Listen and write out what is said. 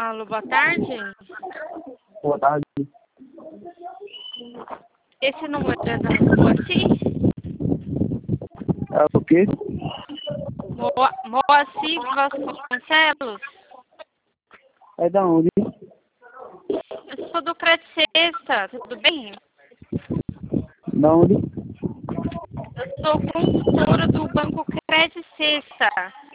Alô, boa tarde. Boa tarde. Esse número é da Moacir? É o quê? Moacir Vasconcelos? É da onde? Eu sou do Crédito Sexta, tudo bem? Da onde? Eu sou consultora do Banco Crédito Sexta.